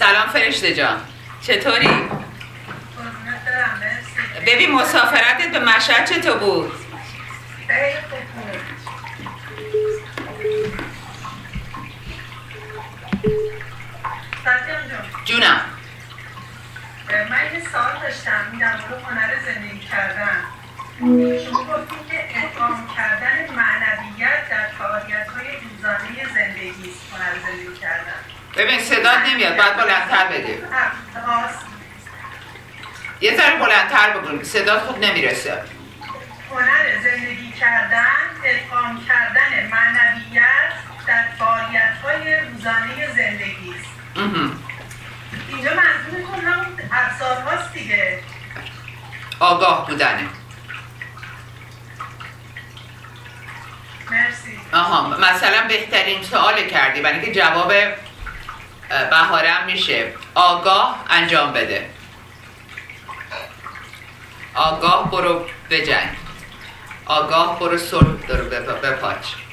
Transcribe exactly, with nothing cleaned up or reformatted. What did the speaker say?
سلام فرشته جان، چطوری؟ ببین مسافرتت به مشهد چطور بود؟ خیلی خوب بود. ساتیان جان جونم. من یه سوال داشتم در مورد هنر زندگی کردن. شما گفتید که ادغام کردن معنویت در فعالیت‌های روزانه زندگی است هنر زندگی کردن. ببین صدات نمیاد، باید بلندتر بگی. یه ذره بلندتر بگو، صدات خوب نمیرسه. هنر زندگی کردن، ادغام کردن معنویت در فعالیت‌های روزانه زندگی است. اینجا منظورتون همون ابزار هاست دیگه. آگاه بودنه. مرسی. آها، مثلا بهترین سوال کردی، برای که جواب بهارم میشه آگاه انجام بده. آگاه برو بجنگ، آگاه برو صلح درو بپاچ.